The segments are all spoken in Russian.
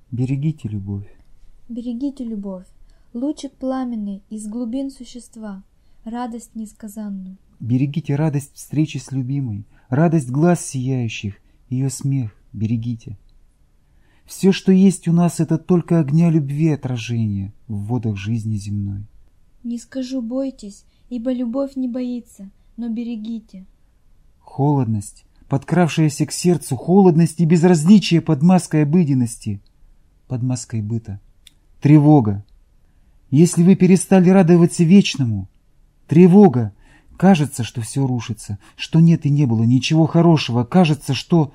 Берегите любовь. Берегите любовь, лучик пламенный из глубин существа, радость несказанную. Берегите радость встречи с любимой, радость глаз сияющих, ее смех берегите. Все, что есть у нас, это только огня любви отражение в водах жизни земной. Не скажу бойтесь, ибо любовь не боится, но берегите. Холодность, подкравшаяся к сердцу, холодность и безразличие под маской обыденности, под маской быта. Тревога. Если вы перестали радоваться вечному, тревога. Кажется, что все рушится, что нет и не было ничего хорошего. Кажется, что...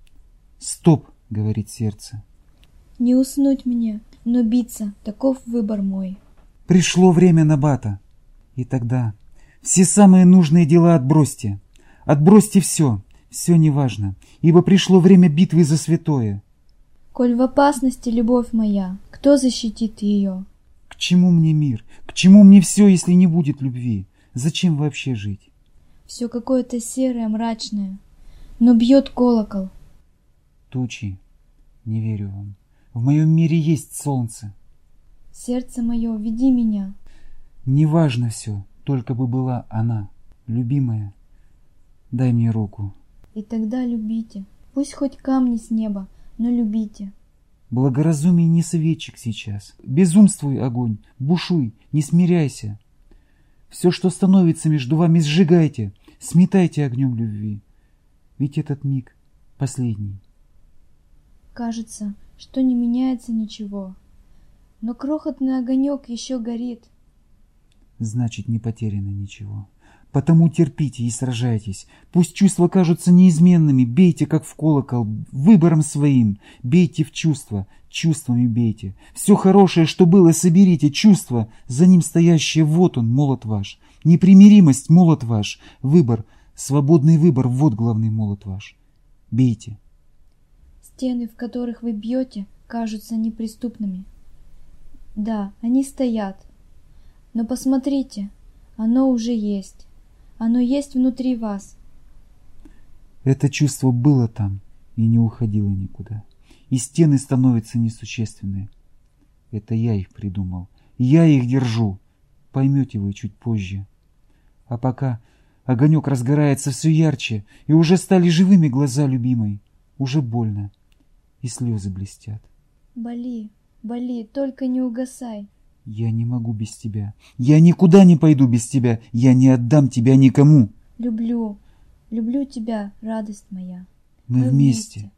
Стоп, говорит сердце. Не уснуть мне, но биться, таков выбор мой. Пришло время набата. И тогда все самые нужные дела отбросьте. Отбросьте все, все неважно, ибо пришло время битвы за святое. Коль в опасности любовь моя, кто защитит ее? К чему мне мир? К чему мне все, если не будет любви? Зачем вообще жить? Все какое-то серое, мрачное, но бьет колокол. Тучи, не верю вам. В моем мире есть солнце. Сердце мое, веди меня. Неважно все, только бы была она, любимая. Дай мне руку. И тогда любите, пусть хоть камни с неба, но любите. Благоразумие не советчик сейчас. Безумствуй, огонь, бушуй, не смиряйся. Все, что становится между вами, сжигайте, сметайте огнем любви. Ведь этот миг последний. Кажется, что не меняется ничего, но крохотный огонек еще горит. Значит, не потеряно ничего. Потому терпите и сражайтесь. Пусть чувства кажутся неизменными. Бейте, как в колокол, выбором своим. Бейте в чувства, чувствами бейте. Все хорошее, что было, соберите. Чувства, за ним стоящее, вот он, молот ваш. Непримиримость, молот ваш. Выбор, свободный выбор, вот главный молот ваш. Бейте. Стены, в которых вы бьете, кажутся неприступными. Да, они стоят. Но посмотрите, оно уже есть. Оно есть внутри вас. Это чувство было там и не уходило никуда. И стены становятся несущественные. Это я их придумал. Я их держу. Поймете вы чуть позже. А пока огонек разгорается все ярче, и уже стали живыми глаза любимой. Уже больно, и слезы блестят. Боли, боли, только не угасай. Я не могу без тебя. Я никуда не пойду без тебя. Я не отдам тебя никому. Люблю, люблю тебя, радость моя. Мы вместе.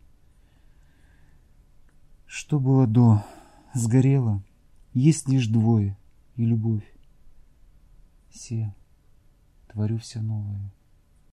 Что было до, сгорело. Есть лишь двое и любовь. Все, творю все новое.